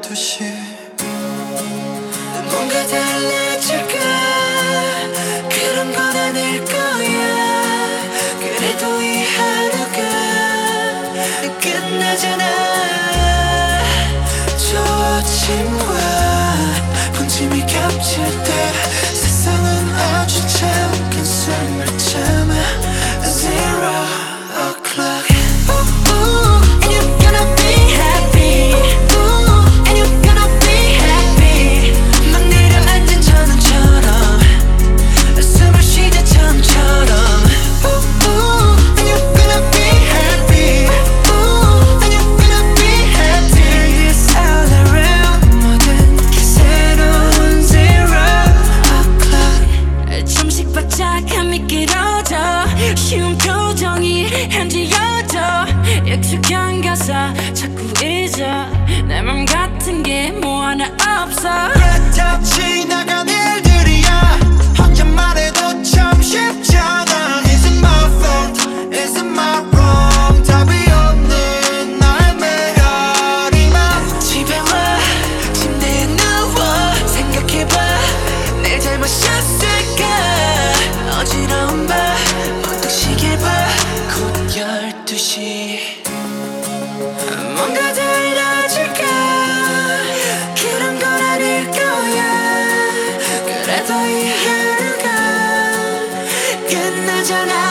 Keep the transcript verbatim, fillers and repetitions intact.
열두 시 뭔가 달라질까 그런 건 아닐 거야. 그래도 이 하루가 끝나잖아. 저 아침과 분침이 겹칠 때 세상은 아주 잠깐 숨을 참아. Zero o'clock. 쉬운 표정이 현지여져 익숙한 가사 자꾸 잊어. 내 맘 같은 게 뭐 하나 없어. 다 지나간 일들이야. 혼자만 해도 참 쉽잖아. Is it my fault? Is it my wrong? 답이 없는 날 메아리만 집에 와 침대에 누워 생각해봐. 내 잘못이었을까. 어지러운 밤 시계 봐 곧 열두 시. 뭔가 달라질까 그런 건 아닐 거야. 그래도 이 하루가 끝나잖아.